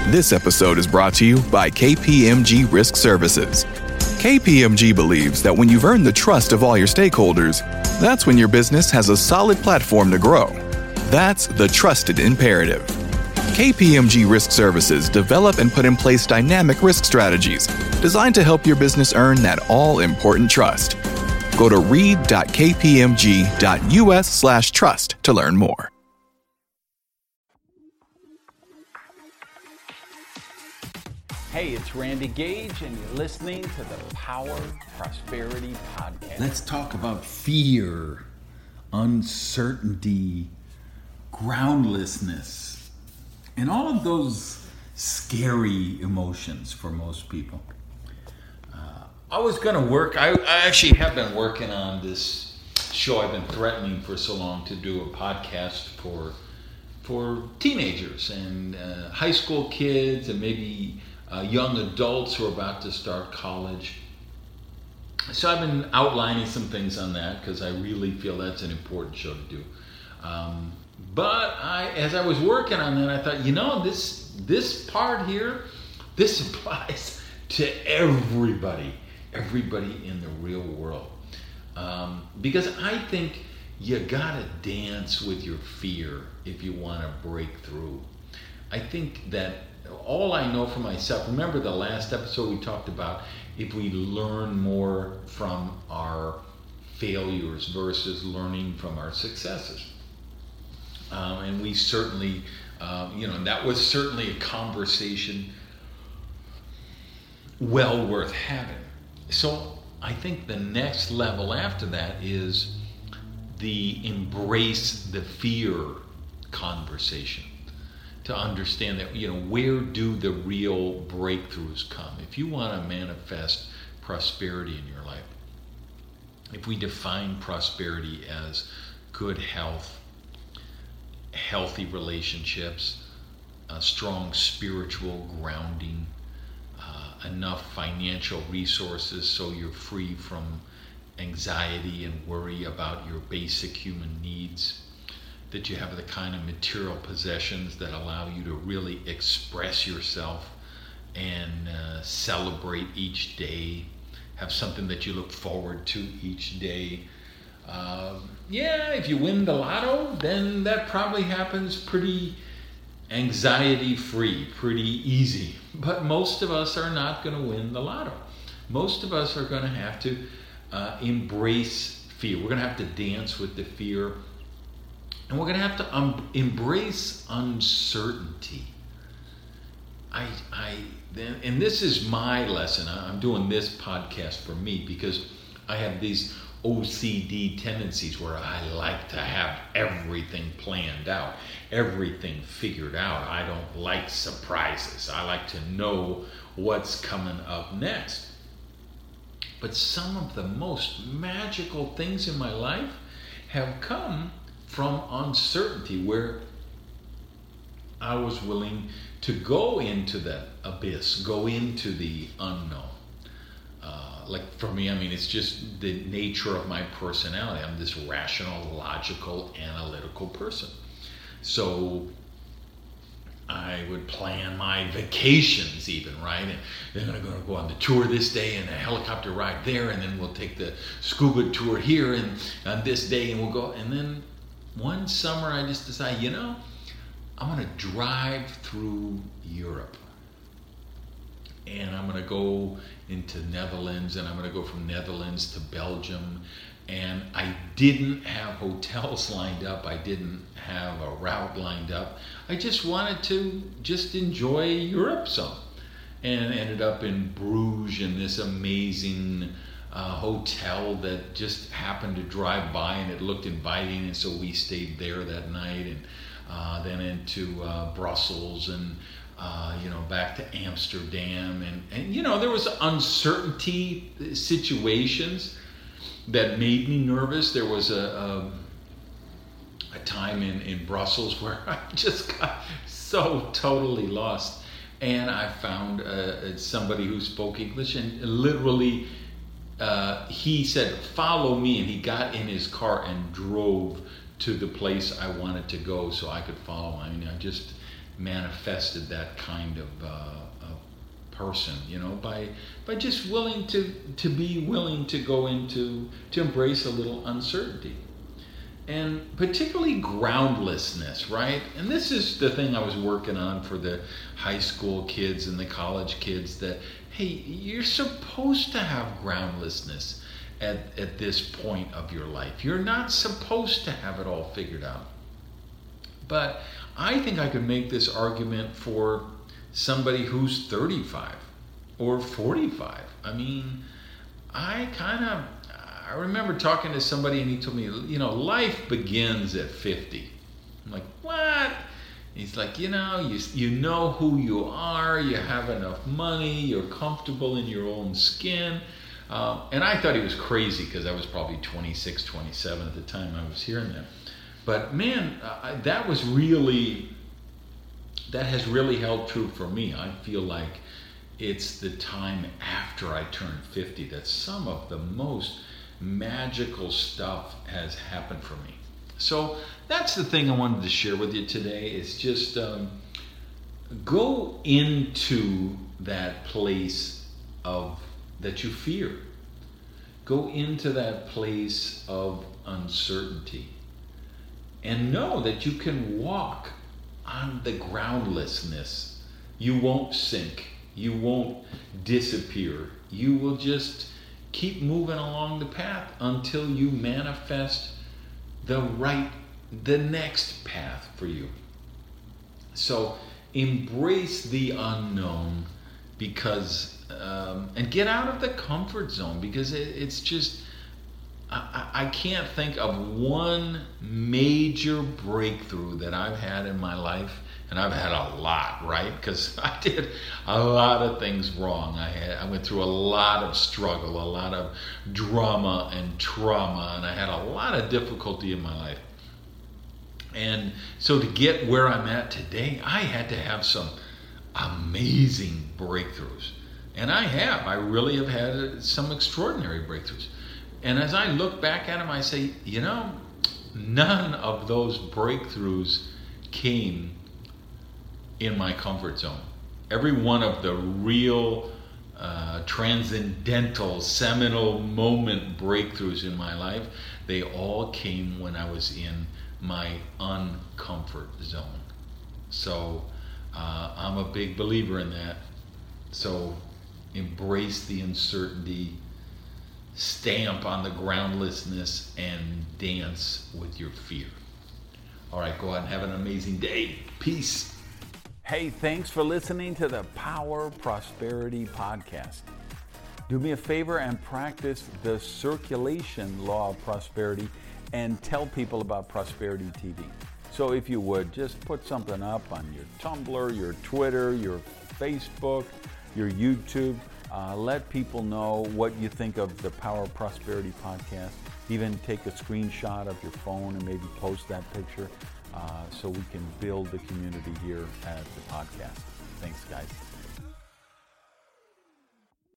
This episode is brought to you by KPMG Risk Services. KPMG believes that when you've earned the trust of all your stakeholders, that's when your business has a solid platform to grow. That's the trusted imperative. KPMG Risk Services develop and put in place dynamic risk strategies designed to help your business earn that all-important trust. Go to read.kpmg.us/trust to learn more. Hey, it's Randy Gage, and you're listening to the Power Prosperity Podcast. Let's talk about fear, uncertainty, groundlessness, and all of those scary emotions for most people. I was going to work, I actually have been working on this show. I've been threatening for so long to do a podcast for teenagers and high school kids and maybe young adults who are about to start college. So I've been outlining some things on that because I really feel that's an important show to do. But as I was working on that, I thought, this part here, this applies to everybody in the real world. Because I think you gotta dance with your fear if you want to break through. I think that all I know for myself, remember the last episode we talked about if we learn more from our failures versus learning from our successes. And we certainly, that was certainly a conversation well worth having. So I think the next level after that is the embrace the fear conversation. To understand that, where do the real breakthroughs come? If you want to manifest prosperity in your life, if we define prosperity as good health, healthy relationships, a strong spiritual grounding, enough financial resources so you're free from anxiety and worry about your basic human needs, that you have the kind of material possessions that allow you to really express yourself and celebrate each day, have something that you look forward to each day. If you win the lotto, then that probably happens pretty anxiety-free, pretty easy. But most of us are not going to win the lotto. Most of us are going to have to embrace fear. We're going to have to dance with the fear. And we're going to have to embrace uncertainty. And this is my lesson. I'm doing this podcast for me because I have these OCD tendencies where I like to have everything planned out, everything figured out. I don't like surprises. I like to know what's coming up next. But some of the most magical things in my life have come from uncertainty, where I was willing to go into that abyss, go into the unknown. Like for me, it's just the nature of my personality. I'm this rational, logical, analytical person. So I would plan my vacations even, right? And then I'm going to go on the tour this day and a helicopter ride there, and then we'll take the scuba tour here and on this day, and we'll go. And then one summer I just decided, I'm going to drive through Europe. And I'm going to go into Netherlands, and I'm going to go from Netherlands to Belgium. And I didn't have hotels lined up. I didn't have a route lined up. I just wanted to just enjoy Europe some. And ended up in Bruges in this amazing hotel that just happened to drive by, and it looked inviting, and so we stayed there that night, and then into Brussels, and back to Amsterdam, and there was uncertainty situations that made me nervous. There was a time in Brussels where I just got so totally lost, and I found somebody who spoke English, and literally he said, "Follow me," and he got in his car and drove to the place I wanted to go so I could follow him. manifested that kind of person, by just willing to go to embrace a little uncertainty. And particularly groundlessness, right? And this is the thing I was working on for the high school kids and the college kids, that, hey, you're supposed to have groundlessness at this point of your life. You're not supposed to have it all figured out. But I think I could make this argument for somebody who's 35 or 45. I mean, I remember talking to somebody and he told me, life begins at 50. I'm like, what? He's like, you know who you are, you have enough money, you're comfortable in your own skin. And I thought he was crazy because I was probably 26, 27 at the time I was hearing that. But man, that has really held true for me. I feel like it's the time after I turned 50 that some of the most magical stuff has happened for me. So that's the thing I wanted to share with you today, is just go into that place that you fear. Go into that place of uncertainty and know that you can walk on the groundlessness. You won't sink. You won't disappear. You will just keep moving along the path until you manifest the next path for you. So embrace the unknown, because and get out of the comfort zone, because it's just, I can't think of one major breakthrough that I've had in my life. And I've had a lot, right? Because I did a lot of things wrong. I went through a lot of struggle, a lot of drama and trauma, and I had a lot of difficulty in my life. And so to get where I'm at today, I had to have some amazing breakthroughs. And I really have had some extraordinary breakthroughs. And as I look back at them, I say, none of those breakthroughs came in my comfort zone. Every one of the real transcendental, seminal moment breakthroughs in my life, they all came when I was in my uncomfort zone. So I'm a big believer in that. So embrace the uncertainty, stamp on the groundlessness, and dance with your fear. All right, go out and have an amazing day. Peace. Hey, thanks for listening to the Power Prosperity Podcast. Do me a favor and practice the circulation law of prosperity and tell people about Prosperity TV. So if you would, just put something up on your Tumblr, your Twitter, your Facebook, your YouTube. Let people know what you think of the Power Prosperity Podcast. Even take a screenshot of your phone and maybe post that picture so we can build the community here at the podcast. Thanks, guys.